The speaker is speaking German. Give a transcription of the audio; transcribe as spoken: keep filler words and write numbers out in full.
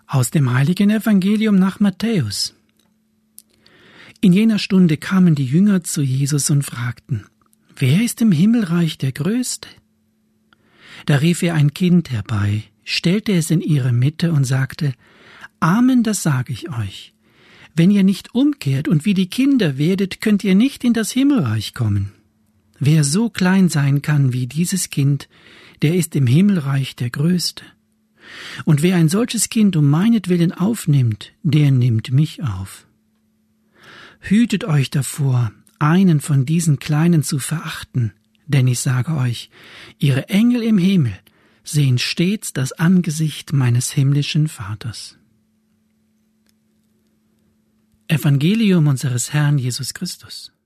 Aus dem heiligen Evangelium nach Matthäus. In jener Stunde kamen die Jünger zu Jesus und fragten: Wer ist im Himmelreich der Größte? Da rief er ein Kind herbei, stellte es in ihre Mitte und sagte: Amen, das sage ich euch. Wenn ihr nicht umkehrt und wie die Kinder werdet, könnt ihr nicht in das Himmelreich kommen. Wer so klein sein kann wie dieses Kind, der ist im Himmelreich der Größte. Und wer ein solches Kind um meinetwillen aufnimmt, der nimmt mich auf. Hütet euch davor, einen von diesen Kleinen zu verachten, denn ich sage euch, ihre Engel im Himmel sehen stets das Angesicht meines himmlischen Vaters. Evangelium unseres Herrn Jesus Christus.